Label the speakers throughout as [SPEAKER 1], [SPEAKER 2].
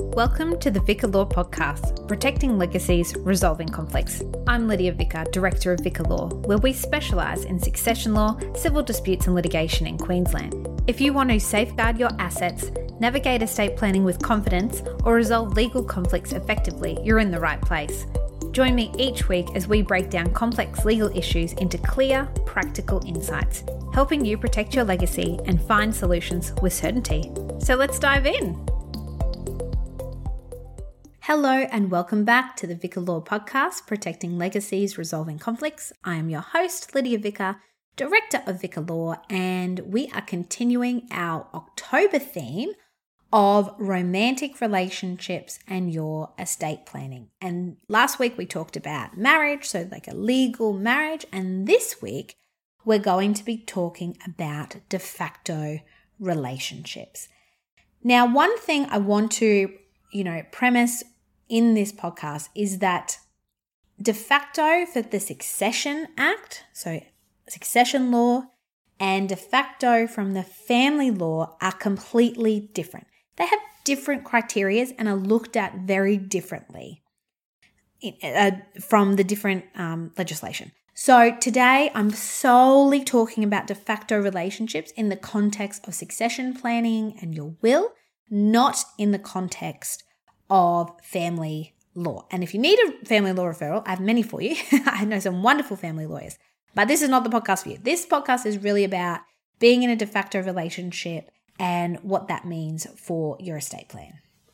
[SPEAKER 1] Welcome to the Vicar Law Podcast, Protecting Legacies, Resolving Conflicts. I'm Lydia Vicar, Director of Vicar Law, where we specialise in succession law, civil disputes and litigation in Queensland. If you want to safeguard your assets, navigate estate planning with confidence, or resolve legal conflicts effectively, you're in the right place. Join me each week as we break down complex legal issues into clear, practical insights, helping you protect your legacy and find solutions with certainty. So let's dive in. Hello and welcome back to the Vicar Law Podcast, Protecting Legacies, Resolving Conflicts. I am your host, Lydia Vicar, Director of Vicar Law, and we are continuing our October theme of romantic relationships and your estate planning. And last week we talked about marriage, so like a legal marriage, and this week we're going to be talking about de facto relationships. Now, one thing I want to, premise in this podcast is that de facto for the Succession Act, so succession law, and de facto from the family law are completely different. They have different criteria and are looked at very differently from the different legislation. So today I'm solely talking about de facto relationships in the context of succession planning and your will, not in the context of family law. And if you need a family law referral, I have many for you. I know some wonderful family lawyers, but this is not the podcast for you. This podcast is really about being in a de facto relationship and what that means for your estate plan.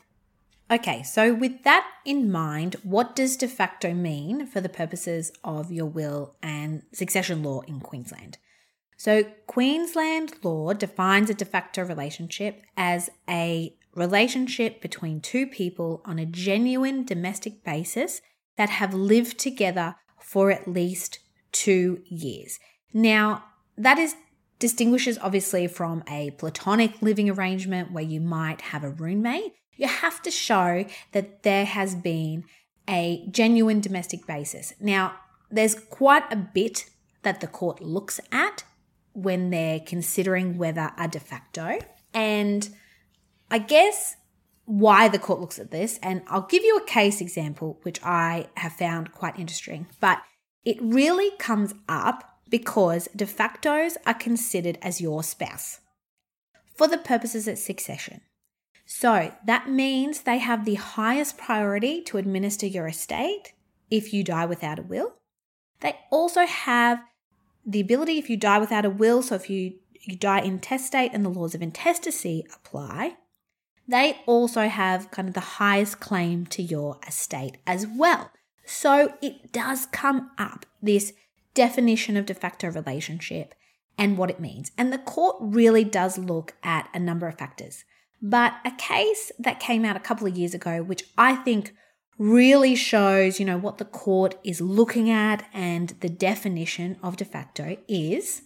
[SPEAKER 1] Okay, so with that in mind, what does de facto mean for the purposes of your will and succession law in Queensland? So Queensland law defines a de facto relationship as a relationship between two people on a genuine domestic basis that have lived together for at least 2 years. Now, that distinguishes obviously from a platonic living arrangement where you might have a roommate. You have to show that there has been a genuine domestic basis. Now, there's quite a bit that the court looks at when they're considering whether a de facto. And I guess why the court looks at this, and I'll give you a case example, which I have found quite interesting, but it really comes up because de factos are considered as your spouse for the purposes of succession. So that means they have the highest priority to administer your estate if you die without a will. They also have the ability, if you die without a will, so if you die intestate and the laws of intestacy apply, they also have kind of the highest claim to your estate as well. So it does come up, this definition of de facto relationship and what it means. And the court really does look at a number of factors. But a case that came out a couple of years ago, which I think really shows, what the court is looking at and the definition of de facto is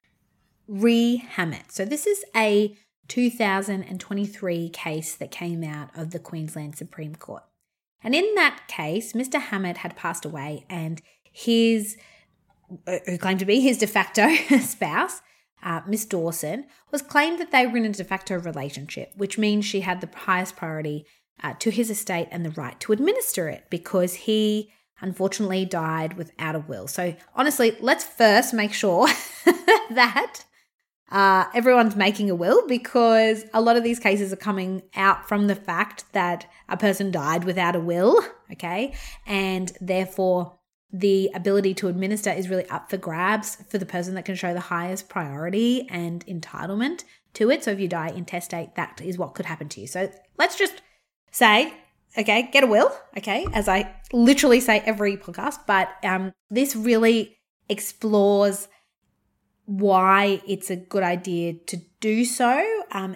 [SPEAKER 1] Re Hammett. So this is a 2023 case that came out of the Queensland Supreme Court. And in that case, Mr. Hammett had passed away and his, who claimed to be his de facto spouse, Miss Dawson, was claimed that they were in a de facto relationship, which means she had the highest priority to his estate and the right to administer it because he unfortunately died without a will. So honestly, let's first make sure that everyone's making a will, because a lot of these cases are coming out from the fact that a person died without a will, okay? And therefore, the ability to administer is really up for grabs for the person that can show the highest priority and entitlement to it. So if you die intestate, that is what could happen to you. So let's just say, okay, get a will, okay, as I literally say every podcast, but this really explores why it's a good idea to do so. And,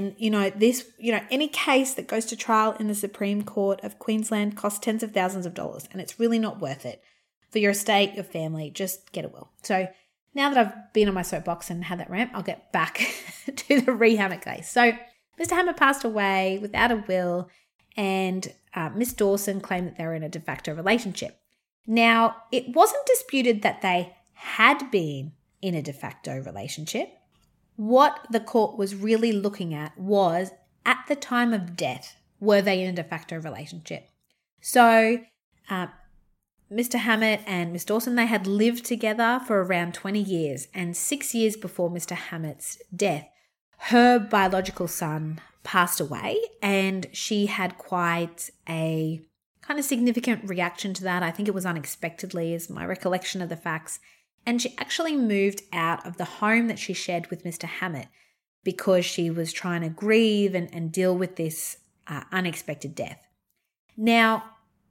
[SPEAKER 1] any case that goes to trial in the Supreme Court of Queensland costs tens of thousands of dollars, and it's really not worth it for your estate, your family. Just get a will. So now that I've been on my soapbox and had that rant, I'll get back to the Re Hammett case. So Mr. Hammett passed away without a will, and Miss Dawson claimed that they were in a de facto relationship. Now, it wasn't disputed that they had been in a de facto relationship. What the court was really looking at was, at the time of death, were they in a de facto relationship? So Mr. Hammett and Miss Dawson, they had lived together for around 20 years, and 6 years before Mr. Hammett's death, her biological son passed away, and she had quite a kind of significant reaction to that. I think it was unexpectedly, is my recollection of the facts. And she actually moved out of the home that she shared with Mr. Hammett because she was trying to grieve and deal with this unexpected death. Now,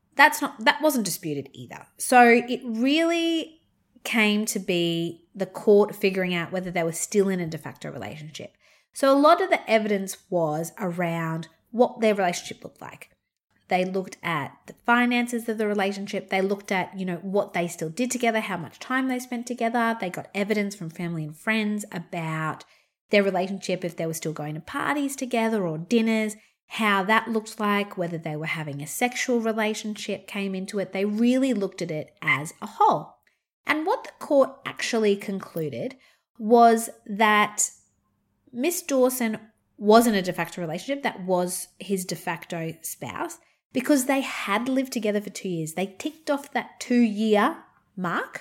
[SPEAKER 1] that wasn't disputed either. So it really came to be the court figuring out whether they were still in a de facto relationship. So a lot of the evidence was around what their relationship looked like. They looked at the finances of the relationship. They looked at, what they still did together, how much time they spent together. They got evidence from family and friends about their relationship, if they were still going to parties together or dinners, how that looked like, whether they were having a sexual relationship came into it. They really looked at it as a whole. And what the court actually concluded was that Miss Dawson was in a de facto relationship, that was his de facto spouse, because they had lived together for 2 years. They ticked off that 2-year mark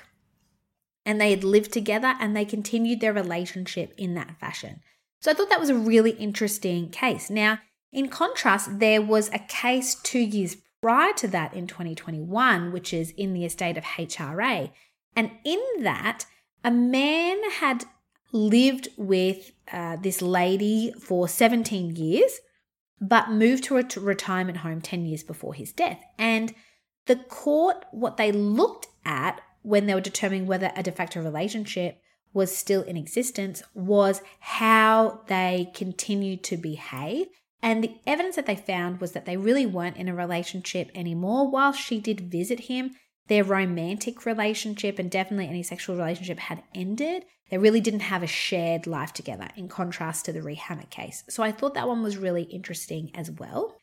[SPEAKER 1] and they had lived together and they continued their relationship in that fashion. So I thought that was a really interesting case. Now, in contrast, there was a case 2 years prior to that in 2021, which is in the estate of HRA. And in that, a man had lived with this lady for 17 years, but moved to a retirement home 10 years before his death. And the court, what they looked at when they were determining whether a de facto relationship was still in existence was how they continued to behave. And the evidence that they found was that they really weren't in a relationship anymore. While she did visit him, their romantic relationship and definitely any sexual relationship had ended. They really didn't have a shared life together, in contrast to the Ree Hammett case. So I thought that one was really interesting as well.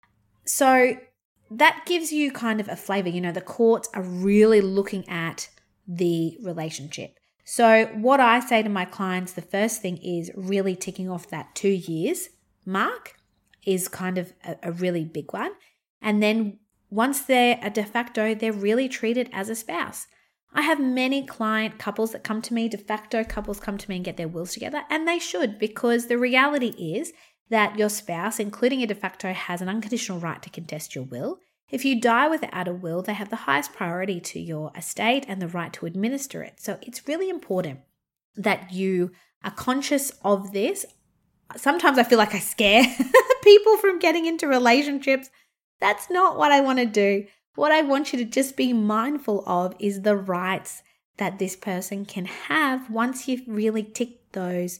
[SPEAKER 1] So that gives you kind of a flavor. The courts are really looking at the relationship. So what I say to my clients, the first thing is really ticking off that 2 years mark is kind of a really big one. And then once they're a de facto, they're really treated as a spouse. I have many client couples that come to me, de facto couples come to me and get their wills together, and they should, because the reality is that your spouse, including a de facto, has an unconditional right to contest your will. If you die without a will, they have the highest priority to your estate and the right to administer it. So it's really important that you are conscious of this. Sometimes I feel like I scare people from getting into relationships. That's not what I want to do. What I want you to just be mindful of is the rights that this person can have once you've really ticked those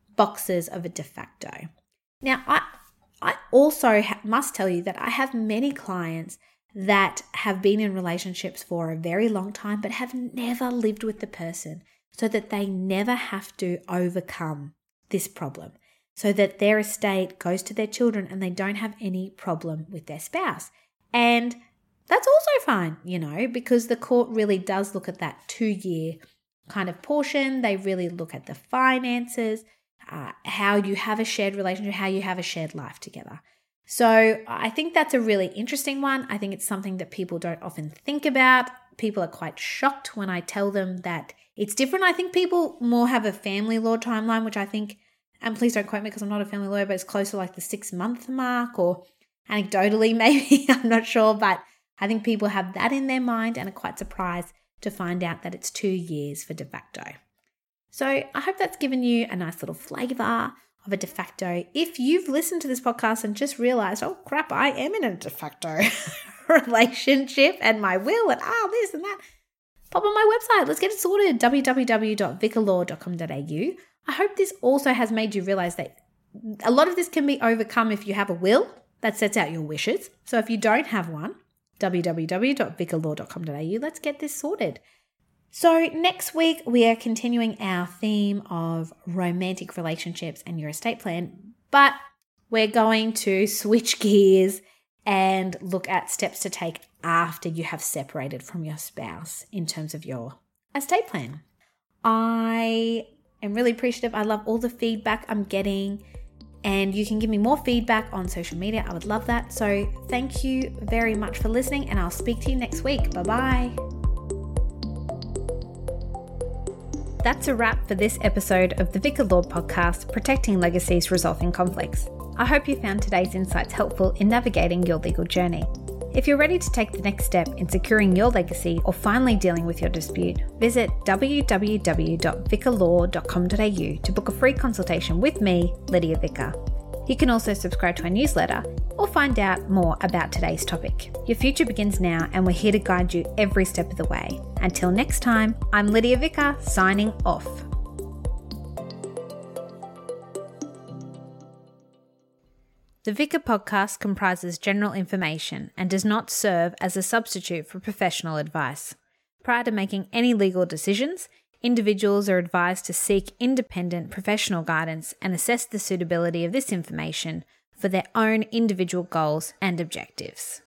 [SPEAKER 1] boxes of a de facto. Now, I also must tell you that I have many clients that have been in relationships for a very long time but have never lived with the person, so that they never have to overcome this problem, so that their estate goes to their children and they don't have any problem with their spouse. And that's also fine, because the court really does look at that 2-year kind of portion. They really look at the finances, how you have a shared relationship, how you have a shared life together. So I think that's a really interesting one. I think it's something that people don't often think about. People are quite shocked when I tell them that it's different. I think people more have a family law timeline, which I think, and please don't quote me because I'm not a family lawyer, but it's close to like the 6-month mark, or anecdotally maybe, I'm not sure, but I think people have that in their mind and are quite surprised to find out that it's 2 years for de facto. So I hope that's given you a nice little flavor of a de facto. If you've listened to this podcast and just realized, oh crap, I am in a de facto relationship and my will and this and that, pop on my website. Let's get it sorted, www.vicalaw.com.au. I hope this also has made you realize that a lot of this can be overcome if you have a will that sets out your wishes. So if you don't have one, www.vicalaw.com.au. Let's get this sorted. So next week, we are continuing our theme of romantic relationships and your estate plan, but we're going to switch gears and look at steps to take after you have separated from your spouse in terms of your estate plan. I am really appreciative. I love all the feedback I'm getting, And you can give me more feedback on social media. I would love that. So thank you very much for listening, and I'll speak to you next week. Bye-bye. That's a wrap for this episode of the Vicar Law Podcast, Protecting Legacies, Resolving Conflicts. I hope you found today's insights helpful in navigating your legal journey. If you're ready to take the next step in securing your legacy or finally dealing with your dispute, visit www.vicarlaw.com.au to book a free consultation with me, Lydia Vicar. You can also subscribe to our newsletter or find out more about today's topic. Your future begins now, and we're here to guide you every step of the way. Until next time, I'm Lydia Vicar, signing off. The Vicar podcast comprises general information and does not serve as a substitute for professional advice. Prior to making any legal decisions, individuals are advised to seek independent professional guidance and assess the suitability of this information for their own individual goals and objectives.